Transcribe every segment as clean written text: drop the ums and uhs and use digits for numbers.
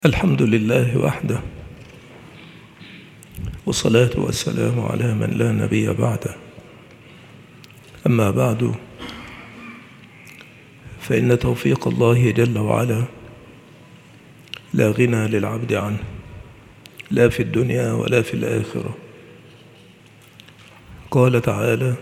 الحمد لله وحده، والصلاة والسلام على من لا نبي بعده. أما بعد، فإن توفيق الله جل وعلا لا غنى للعبد عنه، لا في الدنيا ولا في الآخرة. قال تعالى: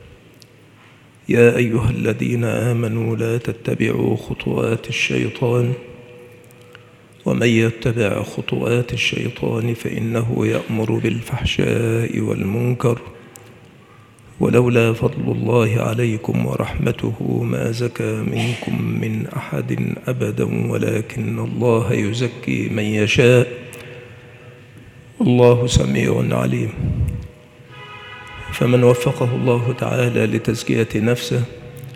يا أيها الذين آمنوا لا تتبعوا خطوات الشيطان، ومن يتبع خطوات الشيطان فإنه يأمر بالفحشاء والمنكر، ولولا فضل الله عليكم ورحمته ما زكى منكم من أحد أبدا ولكن الله يزكي من يشاء، الله سميع عليم. فمن وفقه الله تعالى لتزكية نفسه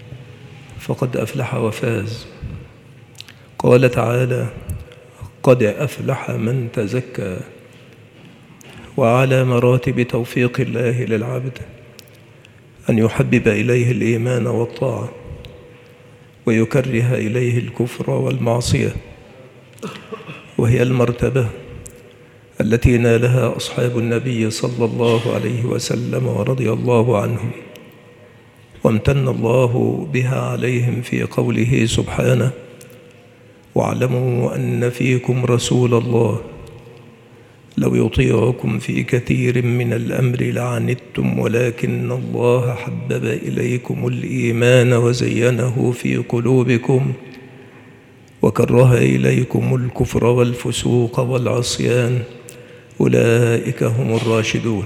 فقد أفلح وفاز. قال تعالى: قد أفلح من تزكى. وعلى مراتب توفيق الله للعبد أن يحبب إليه الإيمان والطاعة، ويكره إليه الكفر والمعصية، وهي المرتبة التي نالها أصحاب النبي صلى الله عليه وسلم ورضي الله عنهم، وامتن الله بها عليهم في قوله سبحانه: واعلموا أن فيكم رسول الله لو يطيعكم في كثير من الأمر لعنتم ولكن الله حبب إليكم الإيمان وزينه في قلوبكم وكره إليكم الكفر والفسوق والعصيان أولئك هم الراشدون.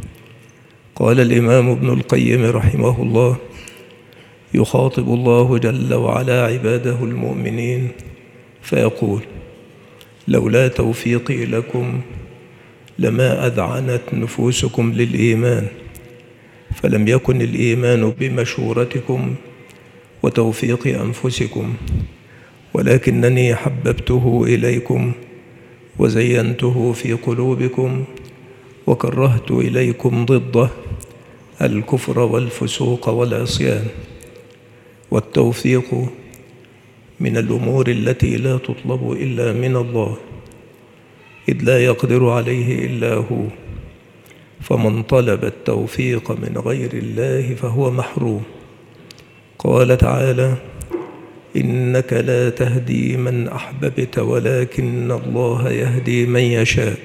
قال الإمام ابن القيم رحمه الله: يخاطب الله جل وعلا عباده المؤمنين فيقول: لولا توفيقي لكم لما أذعنت نفوسكم للإيمان، فلم يكن الإيمان بمشورتكم وتوفيق أنفسكم، ولكنني حببته إليكم وزينته في قلوبكم وكرهت إليكم ضده الكفر والفسوق والعصيان. والتوفيق من الأمور التي لا تطلب إلا من الله، إذ لا يقدر عليه إلا هو، فمن طلب التوفيق من غير الله فهو محروم. قال تعالى: إنك لا تهدي من أحببت ولكن الله يهدي من يشاء.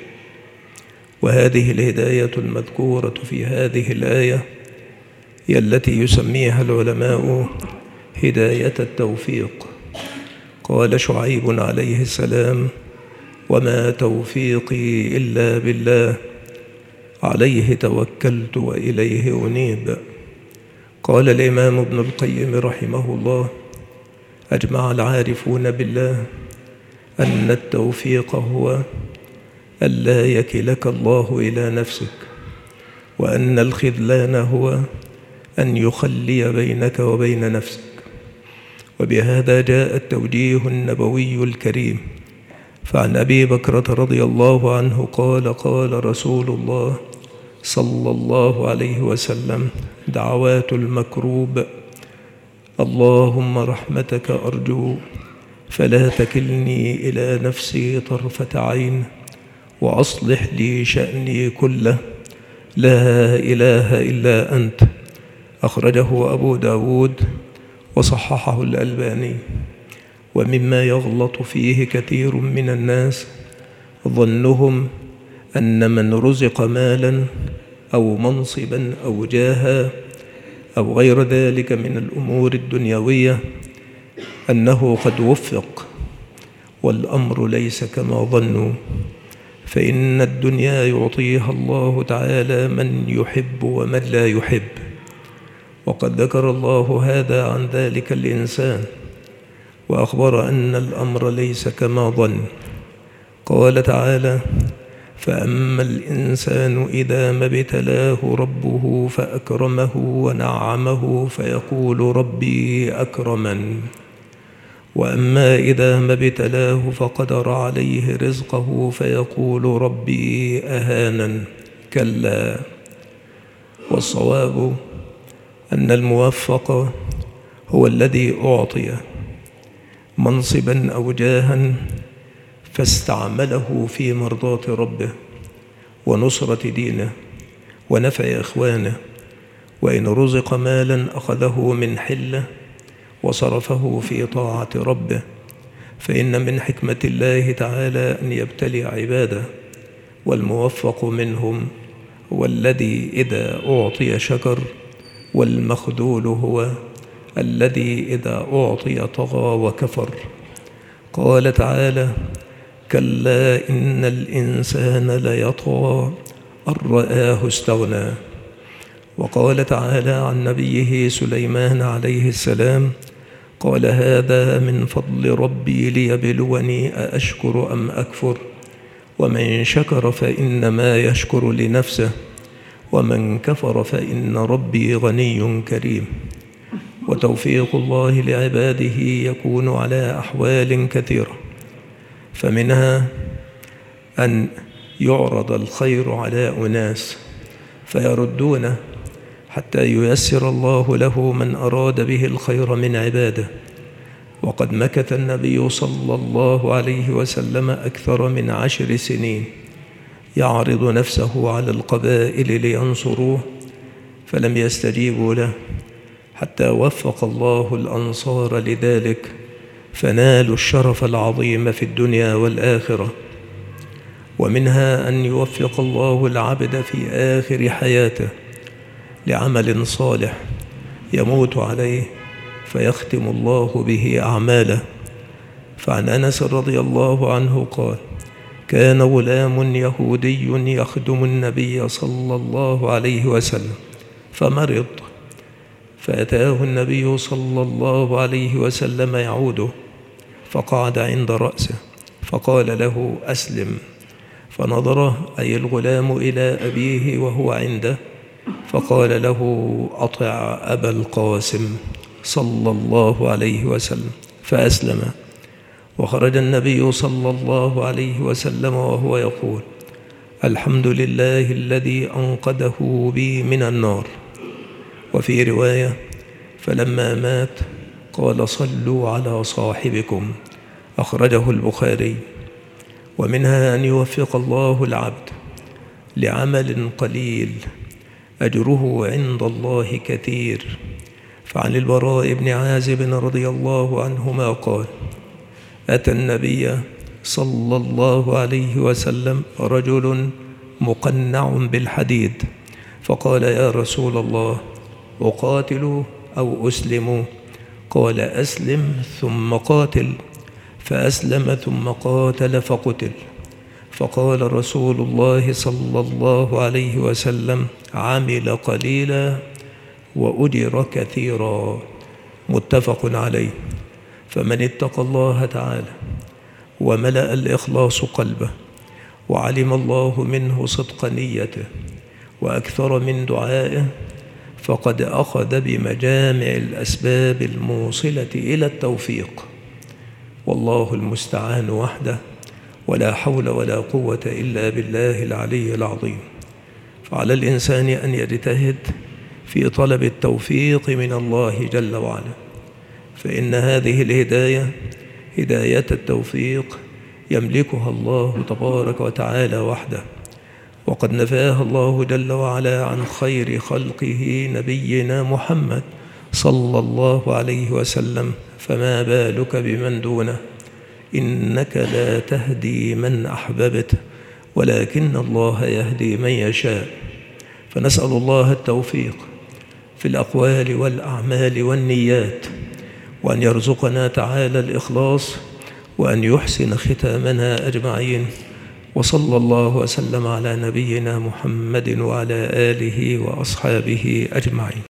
وهذه الهداية المذكورة في هذه الآية هي التي يسميها العلماء هداية التوفيق. قال شعيب عليه السلام: وما توفيقي إلا بالله عليه توكلت وإليه أنيب. قال الإمام ابن القيم رحمه الله: أجمع العارفون بالله أن التوفيق هو ألا يكلك الله إلى نفسك، وأن الخذلان هو أن يخلي بينك وبين نفسك. وبهذا جاء التوجيه النبوي الكريم. فعن أبي بكرة رضي الله عنه قال: قال رسول الله صلى الله عليه وسلم: دعوات المكروب اللهم رحمتك أرجو فلا تكلني إلى نفسي طرفة عين وأصلح لي شأني كله لا إله إلا أنت. أخرجه أبو داود وصححه الألباني. ومما يغلط فيه كثير من الناس ظنهم أن من رزق مالا أو منصبا أو جاها أو غير ذلك من الأمور الدنيوية أنه قد وفق، والأمر ليس كما ظنوا، فإن الدنيا يعطيها الله تعالى من يحب ومن لا يحب، وقد ذكر الله هذا عن ذلك الإنسان وأخبر أن الأمر ليس كما ظن. قال تعالى: فأما الإنسان إذا ما ابتلاه ربه فأكرمه ونعمه فيقول ربي أكرمن، وأما إذا ما ابتلاه فقدر عليه رزقه فيقول ربي أهانن. كلا. والصواب أن الموفق هو الذي أعطي منصبا أو جاها فاستعمله في مرضاة ربه ونصرة دينه ونفع إخوانه. وإن رزق مالا أخذه من حله وصرفه في طاعة ربه، فإن من حكمة الله تعالى أن يبتلي عباده، والموفق منهم هو الذي إذا أعطي شكر، والمخذول هو الذي إذا أعطي طغى وكفر. قال تعالى: كلا إن الإنسان ليطغى أن رآه استغنى. وقال تعالى عن نبيه سليمان عليه السلام: قال هذا من فضل ربي ليبلوني أأشكر أم أكفر، ومن شكر فإنما يشكر لنفسه، ومن كفر فإن ربي غني كريم. وتوفيق الله لعباده يكون على أحوال كثيرة، فمنها أن يعرض الخير على أناس فيردونه حتى ييسر الله له من أراد به الخير من عباده. وقد مكث النبي صلى الله عليه وسلم أكثر من 10 سنين يعرض نفسه على القبائل لينصروه، فلم يستجيبوا له، حتى وفق الله الأنصار لذلك، فنالوا الشرف العظيم في الدنيا والآخرة. ومنها أن يوفق الله العبد في آخر حياته لعمل صالح يموت عليه فيختم الله به أعماله. فعن أنس رضي الله عنه قال: كان غلام يهودي يخدم النبي صلى الله عليه وسلم فمرض، فأتاه النبي صلى الله عليه وسلم يعوده، فقعد عند رأسه فقال له: أسلم. فنظر أي الغلام إلى أبيه وهو عنده، فقال له: أطع أبا القاسم صلى الله عليه وسلم، فأسلم. وخرج النبي صلى الله عليه وسلم وهو يقول: الحمد لله الذي أنقذه بي من النار. وفي رواية: فلما مات قال: صلوا على صاحبكم، أخرجه البخاري. ومنها أن يوفق الله العبد لعمل قليل أجره عند الله كثير. فعن البراء بن عازب رضي الله عنهما قال: أتى النبي صلى الله عليه وسلم رجل مقنع بالحديد، فقال: يا رسول الله، أقاتل أو أسلم؟ قال: أسلم ثم قاتل. فأسلم ثم قاتل فقتل. فقال رسول الله صلى الله عليه وسلم: عمل قليلا وأجر كثيرا. متفق عليه. فمن اتقى الله تعالى وملأ الإخلاص قلبه وعلم الله منه صدق نيته وأكثر من دعائه، فقد أخذ بمجامع الأسباب الموصلة إلى التوفيق، والله المستعان وحده، ولا حول ولا قوة إلا بالله العلي العظيم. فعلى الإنسان أن يجتهد في طلب التوفيق من الله جل وعلا، فإن هذه الهداية هداية التوفيق يملكها الله تبارك وتعالى وحده، وقد نفاها الله جل وعلا عن خير خلقه نبينا محمد صلى الله عليه وسلم، فما بالك بمن دونه؟ إنك لا تهدي من أحببت ولكن الله يهدي من يشاء. فنسأل الله التوفيق في الأقوال والأعمال والنيات، وأن يرزقنا تعالى الإخلاص، وأن يحسن ختامنا أجمعين. وصلى الله وسلم على نبينا محمد وعلى آله وأصحابه أجمعين.